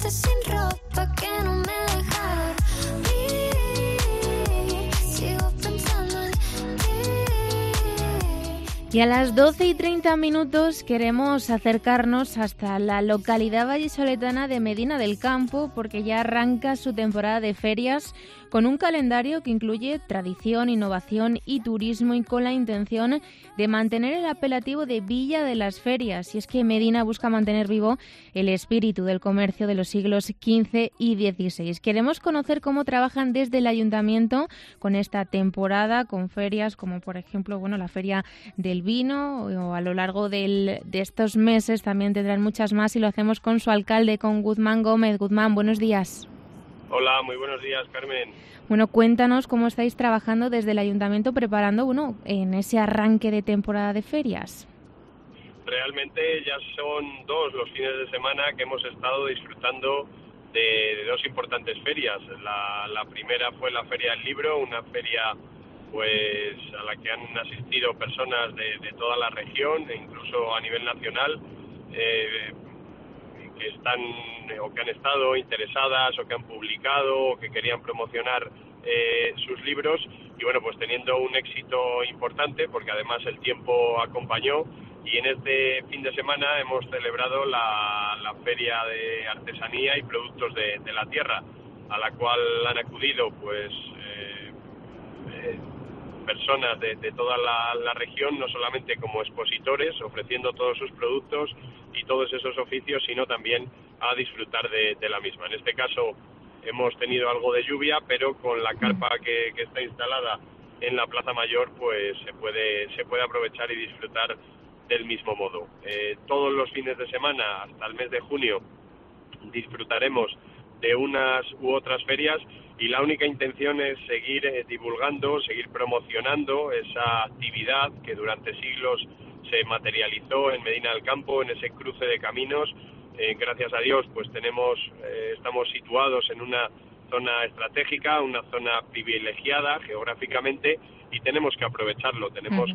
noche sin ropa que no me deja dormir. Sigo pensando en ti. Y a las 12:30 queremos acercarnos hasta la localidad vallisoletana de Medina del Campo, porque ya arranca su temporada de ferias con un calendario que incluye tradición, innovación y turismo, y con la intención de mantener el apelativo de Villa de las Ferias. Y es que Medina busca mantener vivo el espíritu del comercio de los siglos XV y XVI. Queremos conocer cómo trabajan desde el ayuntamiento con esta temporada, con ferias como por ejemplo la Feria del Vino, o a lo largo de estos meses también tendrán muchas más, y lo hacemos con su alcalde, con Guzmán Gómez. Guzmán, buenos días. Hola, muy buenos días, Carmen. Bueno, cuéntanos cómo estáis trabajando desde el ayuntamiento preparando, en ese arranque de temporada de ferias. Realmente ya son 2 los fines de semana que hemos estado disfrutando de 2 importantes ferias. La primera fue la Feria del Libro, una feria pues a la que han asistido personas de toda la región e incluso a nivel nacional, que están o que han estado interesadas o que han publicado o que querían promocionar sus libros, y bueno, pues teniendo un éxito importante porque además el tiempo acompañó. Y en este fin de semana hemos celebrado la Feria de Artesanía y Productos de la Tierra, a la cual han acudido pues personas de toda la región, no solamente como expositores, ofreciendo todos sus productos y todos esos oficios, sino también a disfrutar de la misma. En este caso hemos tenido algo de lluvia, pero con la carpa que está instalada en la Plaza Mayor, pues se puede aprovechar y disfrutar del mismo modo. Todos los fines de semana, hasta el mes de junio, disfrutaremos de unas u otras ferias, y la única intención es seguir divulgando, seguir promocionando esa actividad que durante siglos se materializó en Medina del Campo, en ese cruce de caminos. Gracias a Dios, pues estamos situados en una zona estratégica, una zona privilegiada geográficamente, y tenemos que aprovecharlo, tenemos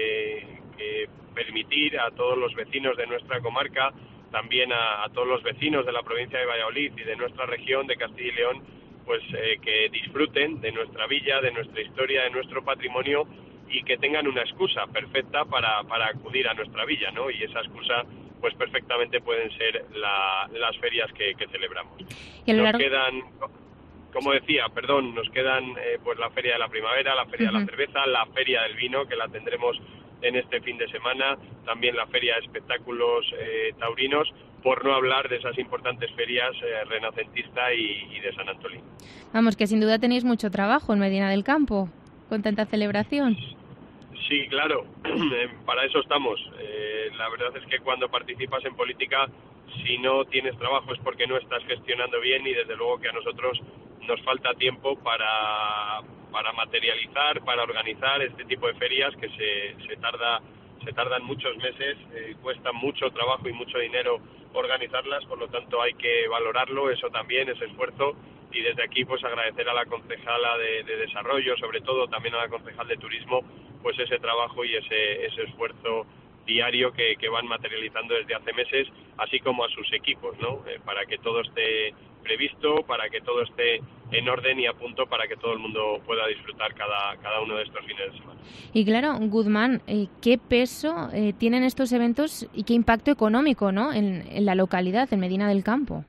que permitir a todos los vecinos de nuestra comarca, también a todos los vecinos de la provincia de Valladolid y de nuestra región de Castilla y León, pues que disfruten de nuestra villa, de nuestra historia, de nuestro patrimonio, y que tengan una excusa perfecta para acudir a nuestra villa, ¿no? Y esa excusa pues perfectamente pueden ser las ferias que celebramos. Nos quedan, como decía, nos quedan pues la Feria de la Primavera, la Feria de la Cerveza, la Feria del Vino, que la tendremos en este fin de semana, también la Feria de Espectáculos Taurinos, por no hablar de esas importantes ferias renacentista y de San Antolín. Vamos, que sin duda tenéis mucho trabajo en Medina del Campo, con tanta celebración. Sí, claro, para eso estamos. La verdad es que cuando participas en política, si no tienes trabajo es porque no estás gestionando bien, y desde luego que a nosotros nos falta tiempo para materializar, para organizar este tipo de ferias que se tardan muchos meses, cuestan mucho trabajo y mucho dinero organizarlas, por lo tanto hay que valorarlo, eso también, ese esfuerzo, y desde aquí pues agradecer a la concejala de Desarrollo, sobre todo también a la concejal de Turismo, pues ese trabajo y ese esfuerzo diario que van materializando desde hace meses, así como a sus equipos, ¿no? Para que todo esté previsto, para que todo esté en orden y a punto, para que todo el mundo pueda disfrutar cada uno de estos fines de semana. Y claro, Guzmán, ¿qué peso tienen estos eventos y qué impacto económico, ¿no?, en la localidad, en Medina del Campo?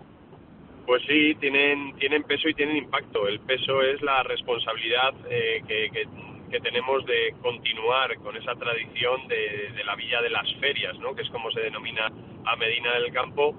Pues sí, tienen peso y tienen impacto. El peso es la responsabilidad que tenemos de continuar con esa tradición de la Villa de las Ferias, ¿no?, que es como se denomina a Medina del Campo,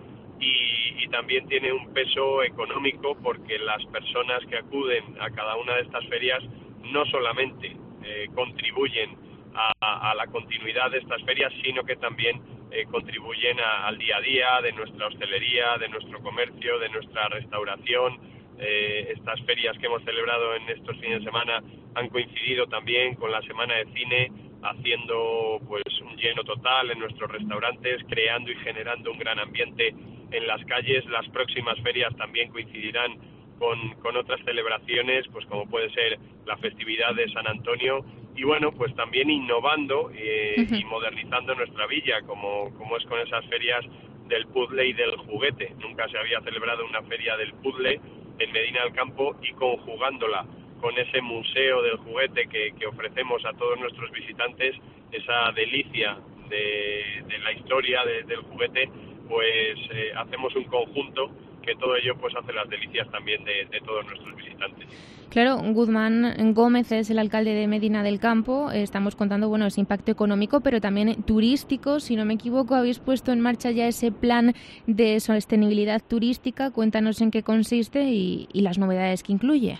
y también tiene un peso económico, porque las personas que acuden a cada una de estas ferias no solamente contribuyen a la continuidad de estas ferias, sino que también contribuyen al día a día de nuestra hostelería, de nuestro comercio, de nuestra restauración. Estas ferias que hemos celebrado en estos fines de semana han coincidido también con la Semana de Cine, haciendo pues un lleno total en nuestros restaurantes, creando y generando un gran ambiente en las calles. Las próximas ferias también coincidirán con otras celebraciones, pues como puede ser la festividad de San Antonio, y bueno, pues también innovando y modernizando nuestra villa, como es con esas ferias del puzzle y del juguete. Nunca se había celebrado una feria del puzzle en Medina del Campo, y conjugándola con ese museo del juguete que ofrecemos a todos nuestros visitantes, esa delicia de la historia del juguete, pues hacemos un conjunto que todo ello pues hace las delicias también de todos nuestros visitantes. Claro, Guzmán Gómez es el alcalde de Medina del Campo. Estamos contando, ese impacto económico, pero también turístico. Si no me equivoco, habéis puesto en marcha ya ese plan de sostenibilidad turística. Cuéntanos en qué consiste y las novedades que incluye.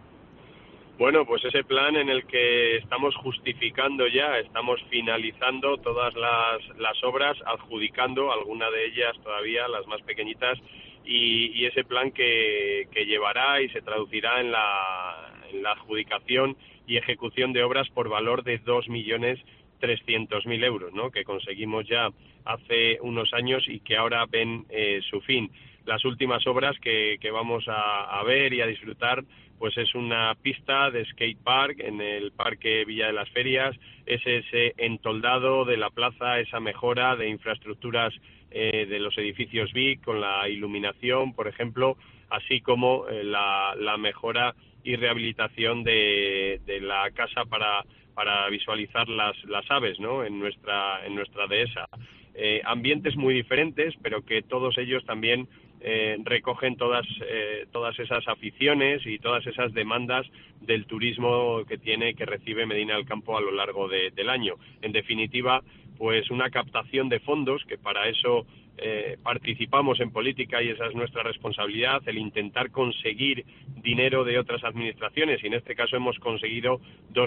Bueno, pues ese plan en el que estamos justificando ya, estamos finalizando todas las obras, adjudicando algunas de ellas todavía, las más pequeñitas, y ese plan que llevará y se traducirá en la adjudicación y ejecución de obras por valor de 2.300.000 euros, ¿no?, que conseguimos ya hace unos años y que ahora ven su fin. Las últimas obras que vamos a ver y a disfrutar, pues es una pista de skate park en el Parque Villa de las Ferias, es ese entoldado de la plaza, esa mejora de infraestructuras de los edificios Vic con la iluminación, por ejemplo, así como la mejora y rehabilitación de la casa para visualizar las aves, ¿no?, en nuestra dehesa. Ambientes muy diferentes, pero que todos ellos también recogen todas esas aficiones y todas esas demandas del turismo que recibe Medina del Campo a lo largo del año. En definitiva, pues una captación de fondos, que para eso participamos en política y esa es nuestra responsabilidad, el intentar conseguir dinero de otras administraciones, y en este caso hemos conseguido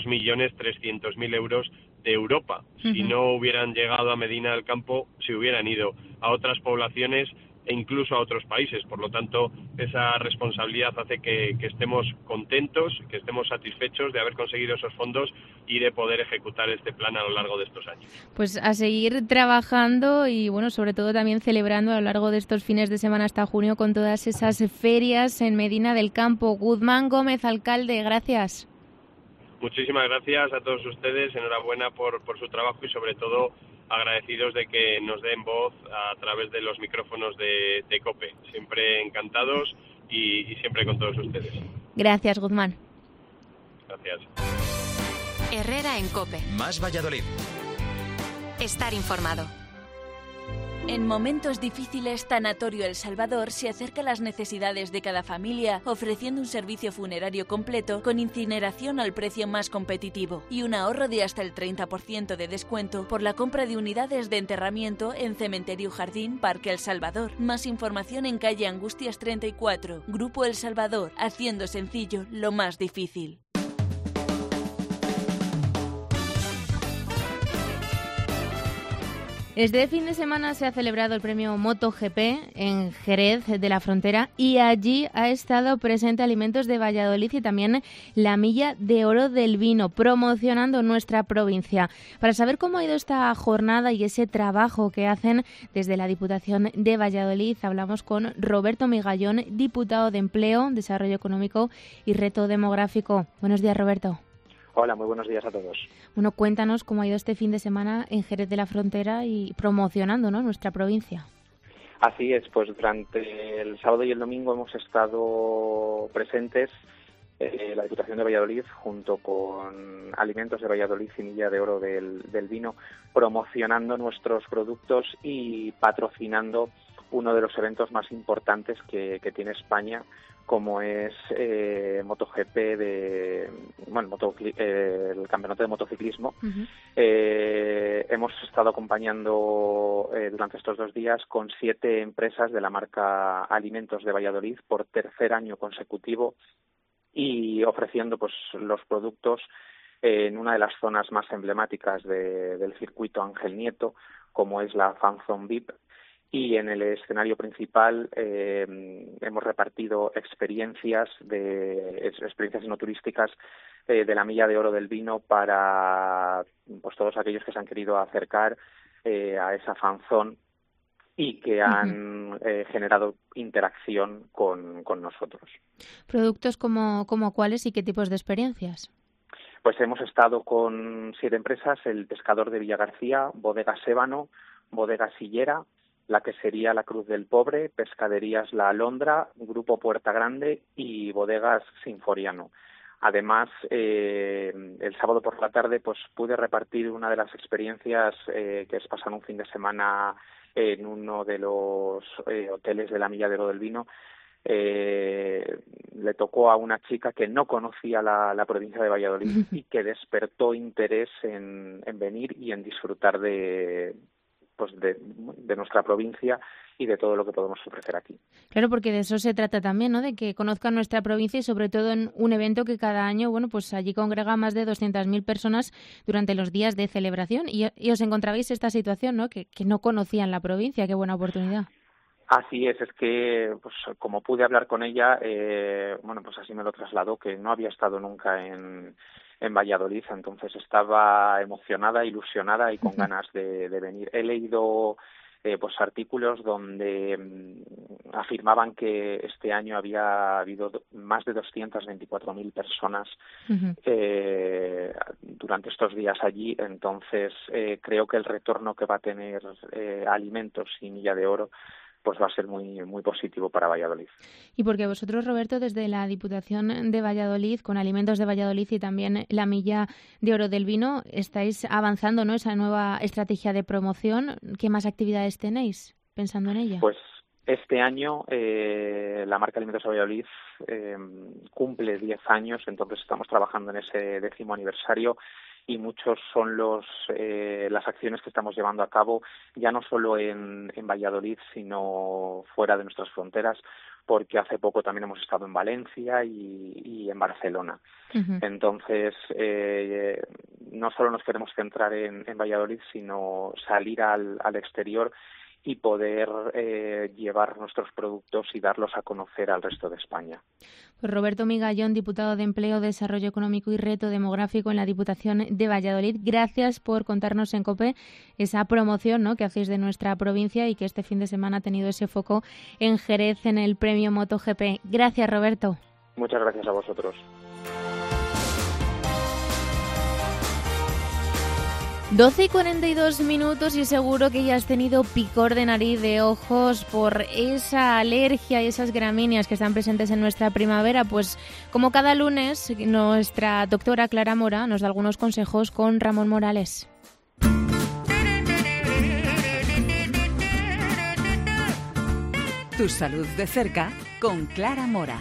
2.300.000 euros de Europa. Uh-huh. Si no hubieran llegado a Medina del Campo, se hubieran ido a otras poblaciones e incluso a otros países. Por lo tanto, esa responsabilidad hace que estemos contentos, que estemos satisfechos de haber conseguido esos fondos y de poder ejecutar este plan a lo largo de estos años. Pues a seguir trabajando y, sobre todo también celebrando a lo largo de estos fines de semana hasta junio con todas esas ferias en Medina del Campo. Guzmán Gómez, alcalde, gracias. Muchísimas gracias a todos ustedes, enhorabuena por su trabajo y sobre todo agradecidos de que nos den voz a través de los micrófonos de COPE. Siempre encantados y siempre con todos ustedes. Gracias, Guzmán. Gracias. Herrera en COPE. Más Valladolid. Estar informado. En momentos difíciles, Tanatorio El Salvador se acerca a las necesidades de cada familia, ofreciendo un servicio funerario completo con incineración al precio más competitivo y un ahorro de hasta el 30% de descuento por la compra de unidades de enterramiento en Cementerio Jardín Parque El Salvador. Más información en calle Angustias 34. Grupo El Salvador, haciendo sencillo lo más difícil. Este fin de semana se ha celebrado el premio MotoGP en Jerez de la Frontera y allí ha estado presente Alimentos de Valladolid y también la Milla de Oro del Vino, promocionando nuestra provincia. Para saber cómo ha ido esta jornada y ese trabajo que hacen desde la Diputación de Valladolid, hablamos con Roberto Migallón, diputado de Empleo, Desarrollo Económico y Reto Demográfico. Buenos días, Roberto. Hola, muy buenos días a todos. Bueno, cuéntanos cómo ha ido este fin de semana en Jerez de la Frontera y promocionando, ¿no?, nuestra provincia. Así es, pues durante el sábado y el domingo hemos estado presentes la Diputación de Valladolid junto con Alimentos de Valladolid y Milla de Oro del Vino, promocionando nuestros productos y patrocinando uno de los eventos más importantes que tiene España, como es MotoGP el campeonato de motociclismo. Uh-huh. Hemos estado acompañando durante estos 2 días con 7 empresas de la marca Alimentos de Valladolid por tercer año consecutivo y ofreciendo pues los productos en una de las zonas más emblemáticas del circuito Ángel Nieto, como es la Fan Zone VIP. Y en el escenario principal hemos repartido experiencias enoturísticas de la Milla de Oro del Vino para pues todos aquellos que se han querido acercar a esa fanzón y que han generado interacción con nosotros. ¿Productos como cuáles y qué tipos de experiencias? Pues hemos estado con 7 empresas: El Pescador de Villagarcía, Bodega Sébano, Bodega Sillera, la quesería La Cruz del Pobre, Pescaderías La Alondra, Grupo Puerta Grande y Bodegas Sinforiano. Además, el sábado por la tarde pues pude repartir una de las experiencias que es pasar un fin de semana en uno de los hoteles de la Milla de Oro del Vino. Le tocó a una chica que no conocía la provincia de Valladolid y que despertó interés en venir y en disfrutar de nuestra provincia y de todo lo que podemos ofrecer aquí. Claro, porque de eso se trata también, ¿no? De que conozcan nuestra provincia y sobre todo en un evento que cada año, bueno, pues allí congrega más de 200.000 personas durante los días de celebración y os encontrabais esta situación, ¿no? Que no conocían la provincia. Qué buena oportunidad. Así es que pues como pude hablar con ella, pues así me lo trasladó, que no había estado nunca en Valladolid, entonces estaba emocionada, ilusionada y con ganas de venir. He leído pues artículos donde afirmaban que este año había habido más de 224.000 personas durante estos días allí, entonces creo que el retorno que va a tener Alimentos y Milla de Oro pues va a ser muy muy positivo para Valladolid. Y porque vosotros, Roberto, desde la Diputación de Valladolid, con Alimentos de Valladolid y también la Milla de Oro del Vino, estáis avanzando, ¿no?, esa nueva estrategia de promoción. ¿Qué más actividades tenéis pensando en ella? Pues este año la marca Alimentos de Valladolid cumple 10 años, entonces estamos trabajando en ese 10º aniversario y muchos son las acciones que estamos llevando a cabo, ya no solo en Valladolid, sino fuera de nuestras fronteras, porque hace poco también hemos estado en Valencia y en Barcelona. Entonces, no solo nos queremos centrar en Valladolid, sino salir al exterior y poder llevar nuestros productos y darlos a conocer al resto de España. Pues Roberto Migallón, diputado de Empleo, Desarrollo Económico y Reto Demográfico en la Diputación de Valladolid, gracias por contarnos en COPE esa promoción, ¿no?, que hacéis de nuestra provincia y que este fin de semana ha tenido ese foco en Jerez en el premio MotoGP. Gracias, Roberto. Muchas gracias a vosotros. 12:42 y seguro que ya has tenido picor de nariz, de ojos por esa alergia y esas gramíneas que están presentes en nuestra primavera. Pues como cada lunes, nuestra doctora Clara Mora nos da algunos consejos con Ramón Morales. Tu salud de cerca con Clara Mora.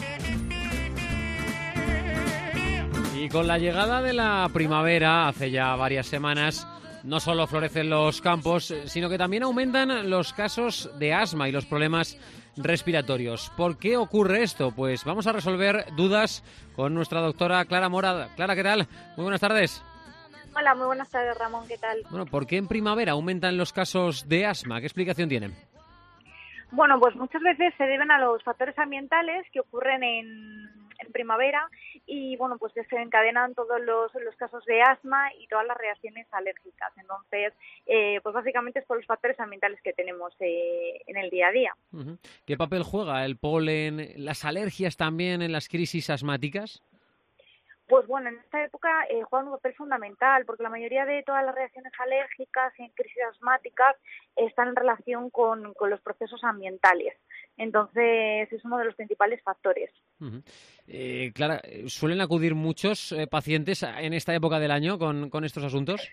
Y con la llegada de la primavera, hace ya varias semanas, no solo florecen los campos, sino que también aumentan los casos de asma y los problemas respiratorios. ¿Por qué ocurre esto? Pues vamos a resolver dudas con nuestra doctora Clara Mora. Clara, ¿qué tal? Muy buenas tardes. Hola, muy buenas tardes, Ramón, ¿qué tal? Bueno, ¿por qué en primavera aumentan los casos de asma? ¿Qué explicación tienen? Bueno, pues muchas veces se deben a los factores ambientales que ocurren en primavera y, bueno, pues desencadenan todos los casos de asma y todas las reacciones alérgicas. Entonces, pues básicamente es por los factores ambientales que tenemos en el día a día. Uh-huh. ¿Qué papel juega el polen, las alergias también en las crisis asmáticas? Pues bueno, en esta época juegan un papel fundamental porque la mayoría de todas las reacciones alérgicas en crisis asmáticas están en relación con los procesos ambientales. Entonces, es uno de los principales factores. Uh-huh. Clara, ¿suelen acudir muchos pacientes en esta época del año con estos asuntos?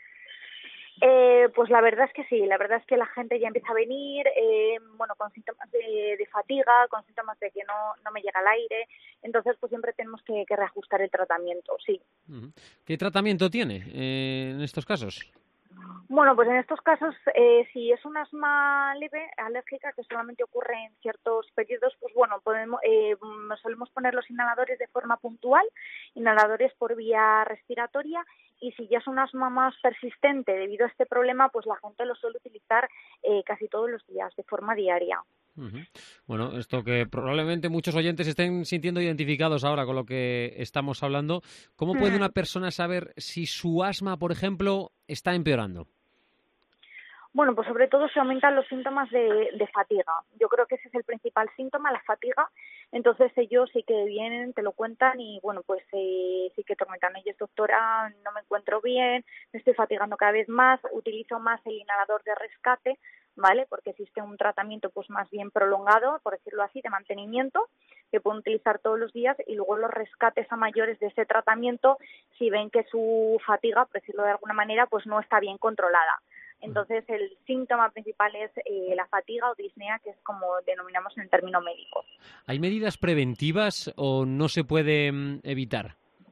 Pues la verdad es que sí, la verdad es que la gente ya empieza a venir, con síntomas de fatiga, con síntomas de que no me llega el aire, entonces pues siempre tenemos que reajustar el tratamiento, sí. Uh-huh. ¿Qué tratamiento tiene en estos casos? Bueno, pues en estos casos, si es un asma leve, alérgica, que solamente ocurre en ciertos periodos, pues bueno, solemos poner los inhaladores de forma puntual, inhaladores por vía respiratoria, y si ya es un asma más persistente debido a este problema, pues la gente lo suele utilizar casi todos los días, de forma diaria. Uh-huh. Bueno, esto que probablemente muchos oyentes estén sintiendo identificados ahora con lo que estamos hablando. ¿Cómo puede una persona saber si su asma, por ejemplo, está empeorando? Bueno, pues sobre todo se aumentan los síntomas de fatiga. Yo creo que ese es el principal síntoma, la fatiga. Entonces ellos sí que vienen, te lo cuentan y bueno, pues sí que te comentan, oye, doctora, no me encuentro bien, me estoy fatigando cada vez más, utilizo más el inhalador de rescate. ¿vale? Porque existe un tratamiento pues más bien prolongado, por decirlo así, de mantenimiento, que pueden utilizar todos los días, y luego los rescates a mayores de ese tratamiento si ven que su fatiga, por decirlo de alguna manera, pues no está bien controlada. Entonces, el síntoma principal es la fatiga o disnea, que es como denominamos en el término médico. ¿Hay medidas preventivas o no se puede evitar?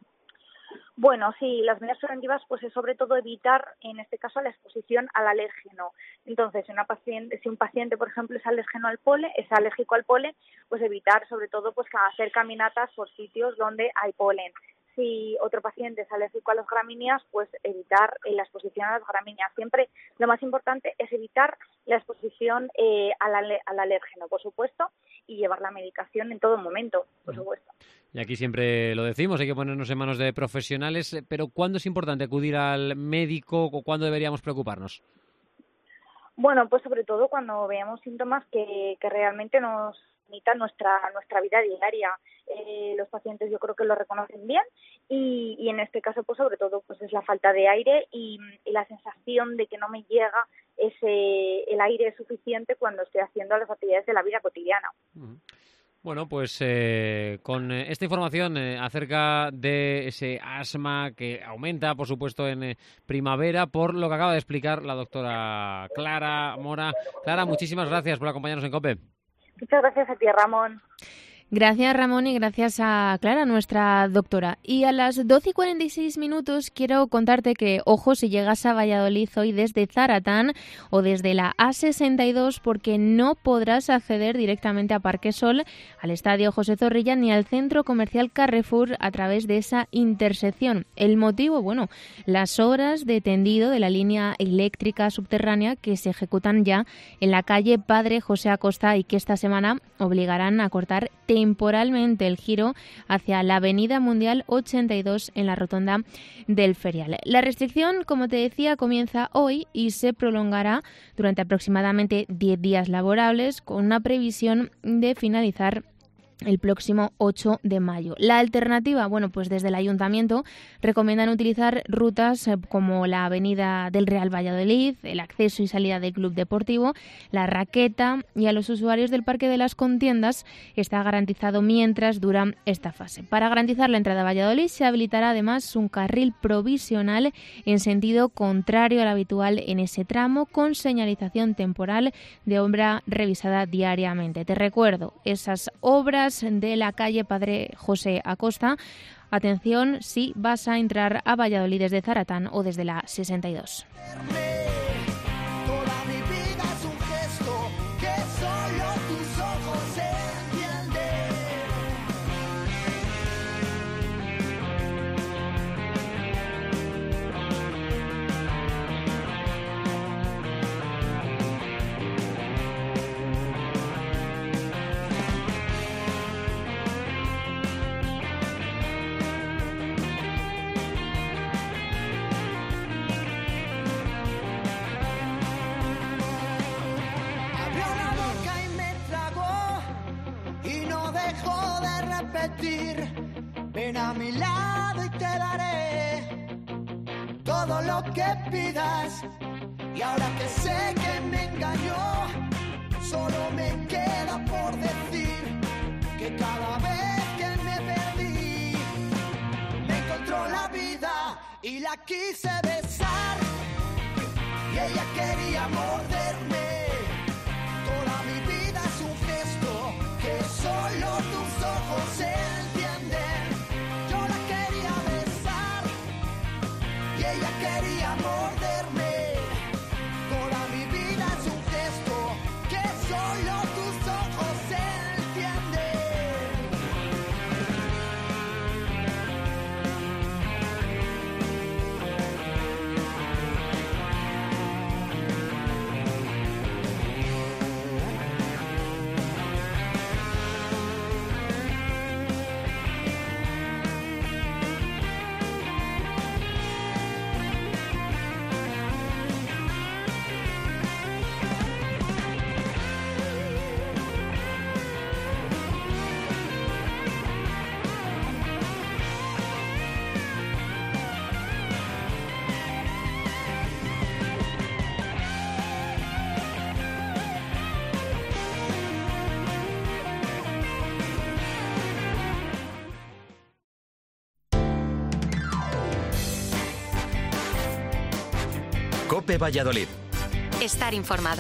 Bueno, sí, las medidas preventivas pues es sobre todo evitar, en este caso, la exposición al alérgeno. Entonces, si un paciente, por ejemplo, es alérgico al polen, pues evitar sobre todo pues hacer caminatas por sitios donde hay polen. Si otro paciente es alérgico a las gramíneas, pues evitar la exposición a las gramíneas. Siempre lo más importante es evitar la exposición al alérgeno, por supuesto, y llevar la medicación en todo momento, por supuesto. Y aquí siempre lo decimos, hay que ponernos en manos de profesionales, pero ¿cuándo es importante acudir al médico o cuándo deberíamos preocuparnos? Bueno, pues sobre todo cuando veamos síntomas que realmente nos limitan nuestra vida diaria. Los pacientes yo creo que lo reconocen bien y en este caso pues sobre todo pues es la falta de aire y la sensación de que no me llega el aire suficiente cuando estoy haciendo las actividades de la vida cotidiana. Bueno, pues con esta información acerca de ese asma que aumenta, por supuesto, en primavera, por lo que acaba de explicar la doctora Clara Mora. Clara, muchísimas gracias por acompañarnos en COPE. Muchas gracias a ti, Ramón. Gracias, Ramón, y gracias a Clara, nuestra doctora. Y a las 12:46 quiero contarte que, ojo, si llegas a Valladolid hoy desde Zaratán o desde la A62, porque no podrás acceder directamente a Parque Sol, al Estadio José Zorrilla ni al Centro Comercial Carrefour a través de esa intersección. El motivo, bueno, las obras de tendido de la línea eléctrica subterránea que se ejecutan ya en la calle Padre José Acosta y que esta semana obligarán a cortar temporalmente el giro hacia la Avenida Mundial 82 en la rotonda del Ferial. La restricción, como te decía, comienza hoy y se prolongará durante aproximadamente 10 días laborables, con una previsión de finalizar el próximo 8 de mayo. La alternativa, bueno, pues desde el Ayuntamiento recomiendan utilizar rutas como la Avenida del Real Valladolid, el acceso y salida del Club Deportivo, la Raqueta, y a los usuarios del Parque de las Contiendas está garantizado mientras dura esta fase. Para garantizar la entrada a Valladolid se habilitará además un carril provisional en sentido contrario al habitual en ese tramo, con señalización temporal de obra revisada diariamente. Te recuerdo, esas obras de la calle Padre José Acosta. Atención si vas a entrar a Valladolid desde Zaratán o desde la 62. Ven a mi lado y te daré todo lo que pidas. Y ahora que sé que me engañó, solo me queda por decir que cada vez que me perdí, me encontró la vida y la quise besar. Y ella quería morderme. Toda mi vida es un gesto que solo tus ojos entienden. Yo la quería besar y ella quería morderme. Toda mi vida es un gesto que solo tus ojos entienden. COPE Valladolid. Estar informado.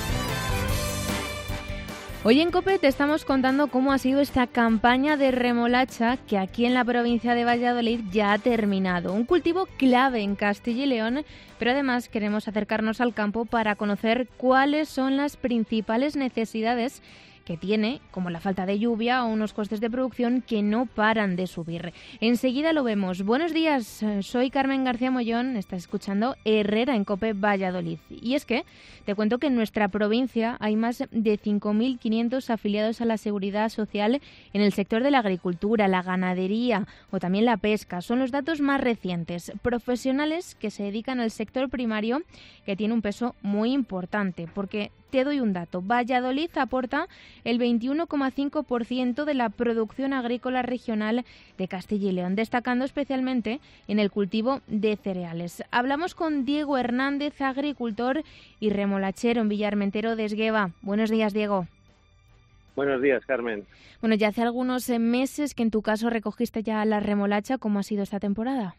Hoy en COPE te estamos contando cómo ha sido esta campaña de remolacha que aquí en la provincia de Valladolid ya ha terminado. Un cultivo clave en Castilla y León, pero además queremos acercarnos al campo para conocer cuáles son las principales necesidades que tiene, como la falta de lluvia o unos costes de producción que no paran de subir. Enseguida lo vemos. Buenos días, soy Carmen García Mollón, estás escuchando Herrera en COPE Valladolid. Y es que te cuento que en nuestra provincia hay más de 5.500 afiliados a la Seguridad Social en el sector de la agricultura, la ganadería o también la pesca. Son los datos más recientes. Profesionales que se dedican al sector primario, que tiene un peso muy importante, porque te doy un dato. Valladolid aporta el 21,5% de la producción agrícola regional de Castilla y León, destacando especialmente en el cultivo de cereales. Hablamos con Diego Hernández, agricultor y remolachero en Villarmentero de Esgueva. Buenos días, Diego. Buenos días, Carmen. Bueno, ya hace algunos meses que en tu caso recogiste ya la remolacha. ¿Cómo ha sido esta temporada?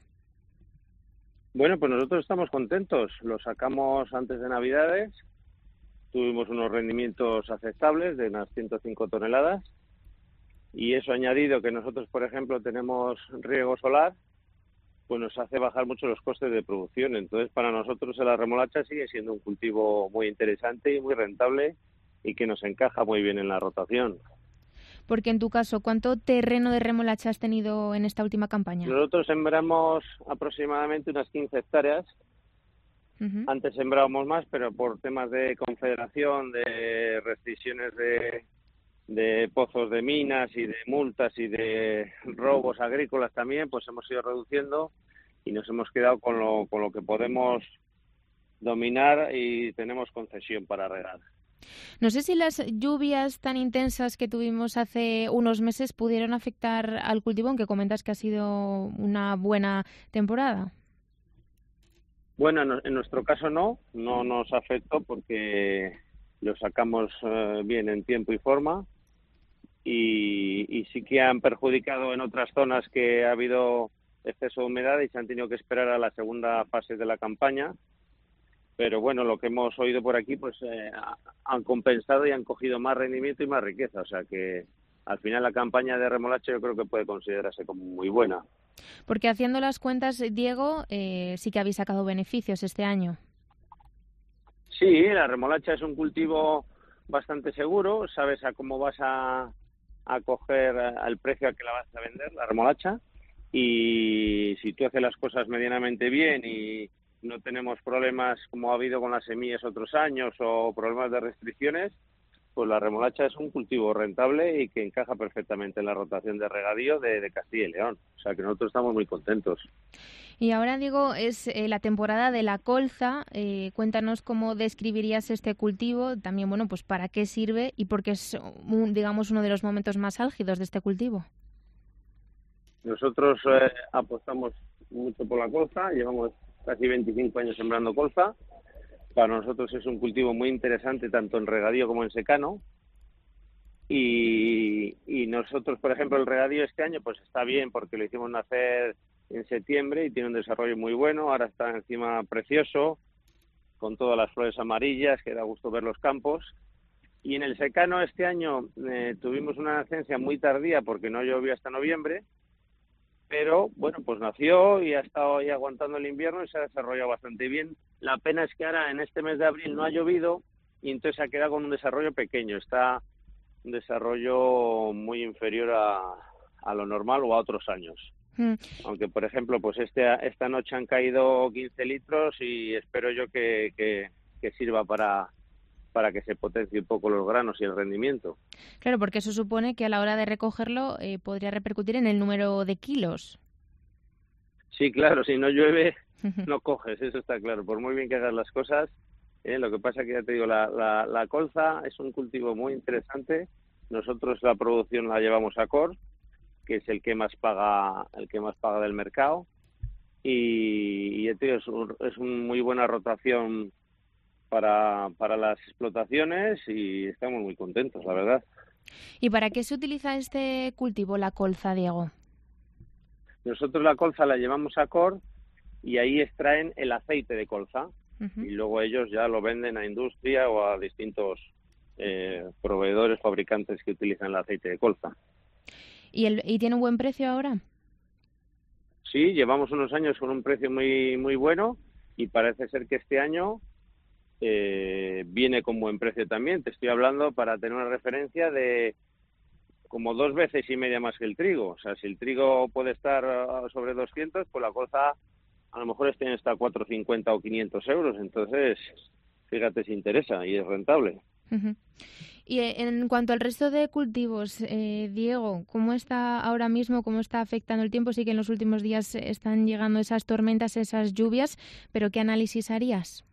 Bueno, pues nosotros estamos contentos. Lo sacamos antes de Navidades. Tuvimos unos rendimientos aceptables de unas 105 toneladas y eso añadido que nosotros, por ejemplo, tenemos riego solar, pues nos hace bajar mucho los costes de producción. Entonces, para nosotros la remolacha sigue siendo un cultivo muy interesante y muy rentable y que nos encaja muy bien en la rotación. Porque en tu caso, ¿cuánto terreno de remolacha has tenido en esta última campaña? Nosotros sembramos aproximadamente unas 15 hectáreas. Antes sembrábamos más, pero por temas de confederación, de restricciones de pozos de minas y de multas y de robos agrícolas también, pues hemos ido reduciendo y nos hemos quedado con lo que podemos dominar y tenemos concesión para regar. No sé si las lluvias tan intensas que tuvimos hace unos meses pudieron afectar al cultivo, aunque comentas que ha sido una buena temporada. Bueno, en nuestro caso no nos afectó porque lo sacamos bien en tiempo y forma y sí que han perjudicado en otras zonas que ha habido exceso de humedad y se han tenido que esperar a la segunda fase de la campaña, pero bueno, lo que hemos oído por aquí pues han compensado y han cogido más rendimiento y más riqueza, o sea que al final la campaña de remolacha yo creo que puede considerarse como muy buena. Porque haciendo las cuentas, Diego, sí que habéis sacado beneficios este año. Sí, la remolacha es un cultivo bastante seguro, sabes a cómo vas a coger al precio al que la vas a vender, la remolacha, y si tú haces las cosas medianamente bien y no tenemos problemas como ha habido con las semillas otros años o problemas de restricciones, pues la remolacha es un cultivo rentable y que encaja perfectamente en la rotación de regadío de Castilla y León. O sea que nosotros estamos muy contentos. Y ahora, Diego, es la temporada de la colza. Cuéntanos cómo describirías este cultivo, también, bueno, pues para qué sirve y por qué es, digamos, uno de los momentos más álgidos de este cultivo. Nosotros apostamos mucho por la colza, llevamos casi 25 años sembrando colza. Para nosotros es un cultivo muy interesante tanto en regadío como en secano y nosotros, por ejemplo, el regadío este año pues está bien porque lo hicimos nacer en septiembre y tiene un desarrollo muy bueno, ahora está encima precioso con todas las flores amarillas que da gusto ver los campos. Y en el secano este año tuvimos una nacencia muy tardía porque no llovió hasta noviembre, pero bueno, pues nació y ha estado ahí aguantando el invierno y se ha desarrollado bastante bien. La pena es que ahora en este mes de abril no ha llovido y entonces se ha quedado con un desarrollo pequeño. Está un desarrollo muy inferior a lo normal o a otros años. Aunque, por ejemplo, pues esta noche han caído 15 litros y espero yo que sirva para que se potencie un poco los granos y el rendimiento. Claro, porque eso supone que a la hora de recogerlo podría repercutir en el número de kilos. Sí, claro, si no llueve no coges, eso está claro. Por muy bien que hagas las cosas, lo que pasa que ya te digo, la colza es un cultivo muy interesante. Nosotros la producción la llevamos a COR, que es el que más paga del mercado, y ya te digo, es una muy buena rotación para las explotaciones y estamos muy contentos, la verdad. ¿Y para qué se utiliza este cultivo, la colza, Diego? Nosotros la colza la llevamos a COR y ahí extraen el aceite de colza. y luego ellos ya lo venden a industria o a distintos proveedores, fabricantes que utilizan el aceite de colza. ¿Y tiene un buen precio ahora? Sí, llevamos unos años con un precio muy muy bueno y parece ser que este año viene con buen precio también. Te estoy hablando, para tener una referencia, de como 2,5 veces más que el trigo. O sea, si el trigo puede estar sobre 200, pues la colza a lo mejor este año está a 450 o 500 euros. Entonces, fíjate si interesa y es rentable. Uh-huh. Y en cuanto al resto de cultivos, Diego, ¿cómo está ahora mismo? ¿Cómo está afectando el tiempo? Sí que en los últimos días están llegando esas tormentas, esas lluvias, pero ¿qué análisis harías?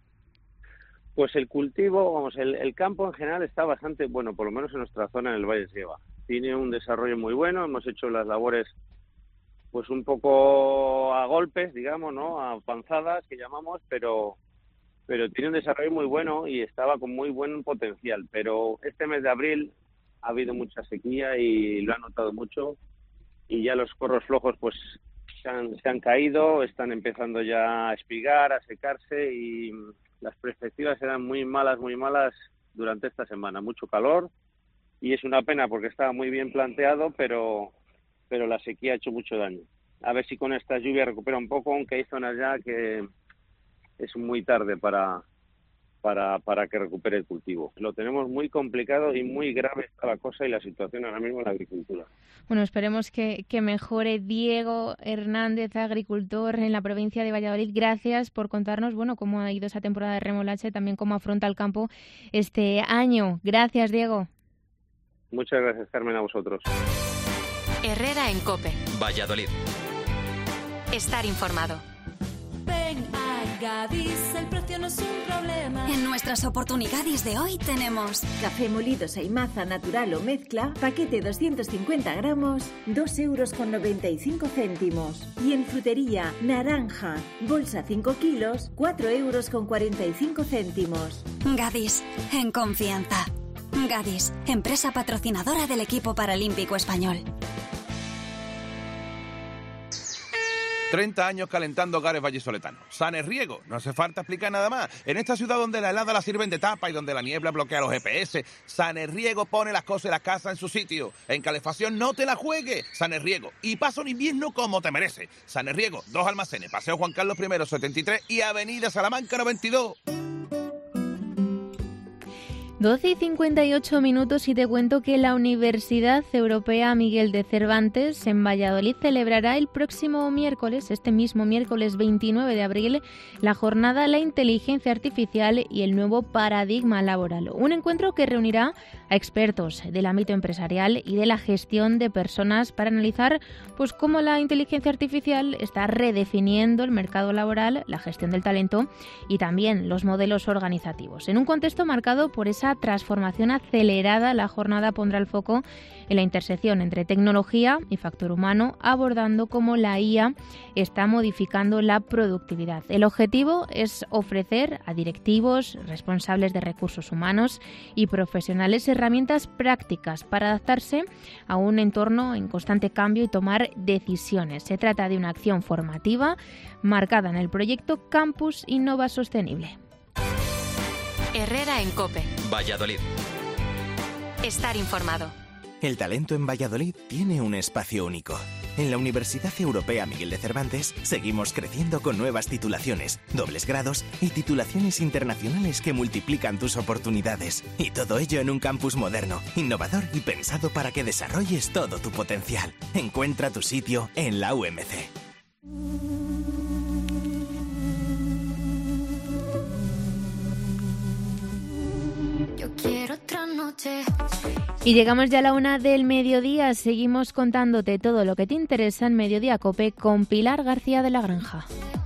Pues el cultivo, vamos, el campo en general está bastante bueno, por lo menos en nuestra zona, en el Valle de Sieva. Tiene un desarrollo muy bueno, hemos hecho las labores pues un poco a golpes, digamos, ¿no? A panzadas, que llamamos, pero tiene un desarrollo muy bueno y estaba con muy buen potencial. Pero este mes de abril ha habido mucha sequía y lo han notado mucho, y ya los corros flojos pues se han caído, están empezando ya a espigar, a secarse, y las perspectivas eran muy malas durante esta semana. Mucho calor, y es una pena porque estaba muy bien planteado, pero la sequía ha hecho mucho daño. A ver si con esta lluvia recupera un poco, aunque hay zonas ya que es muy tarde para que recupere el cultivo. Lo tenemos muy complicado y muy grave está la cosa y la situación ahora mismo en la agricultura. Bueno, esperemos que mejore. Diego Hernández, agricultor en la provincia de Valladolid. Gracias por contarnos, bueno, cómo ha ido esa temporada de remolacha y también cómo afronta el campo este año. Gracias, Diego. Muchas gracias, Carmen, a vosotros. Herrera en COPE. Valladolid. Estar informado. Ven a Gadis, el precio no es un problema. En nuestras oportunidades de hoy tenemos café molido Saimaza natural o mezcla, paquete 250 gramos, 2,95 €. Y en frutería, naranja, bolsa 5 kilos, 4,45 €. Gadis, en confianza. Gadis, empresa patrocinadora del equipo paralímpico español. 30 años calentando hogares vallisoletanos. Sanerriego, no hace falta explicar nada más. En esta ciudad donde la helada la sirven de tapa y donde la niebla bloquea los GPS, Sanerriego pone las cosas y las casas en su sitio. En calefacción no te la juegues. Sanerriego. Y pasa un invierno como te merece. Sanerriego, 2 almacenes, Paseo Juan Carlos I, 73 y Avenida Salamanca 92. 12:58 y te cuento que la Universidad Europea Miguel de Cervantes en Valladolid celebrará el próximo miércoles, este mismo miércoles 29 de abril, la jornada La Inteligencia Artificial y el nuevo paradigma laboral. Un encuentro que reunirá a expertos del ámbito empresarial y de la gestión de personas para analizar pues cómo la inteligencia artificial está redefiniendo el mercado laboral, la gestión del talento y también los modelos organizativos. En un contexto marcado por esa transformación acelerada, la jornada pondrá el foco en la intersección entre tecnología y factor humano, abordando cómo la IA está modificando la productividad. El objetivo es ofrecer a directivos, responsables de recursos humanos y profesionales herramientas prácticas para adaptarse a un entorno en constante cambio y tomar decisiones. Se trata de una acción formativa marcada en el proyecto Campus Innova Sostenible. Herrera en COPE. Valladolid. Estar informado. El talento en Valladolid tiene un espacio único. En la Universidad Europea Miguel de Cervantes seguimos creciendo con nuevas titulaciones, dobles grados y titulaciones internacionales que multiplican tus oportunidades. Y todo ello en un campus moderno, innovador y pensado para que desarrolles todo tu potencial. Encuentra tu sitio en la UMC. Y llegamos ya a la 1 del mediodía. Seguimos contándote todo lo que te interesa en Mediodía COPE con Pilar García de la Granja.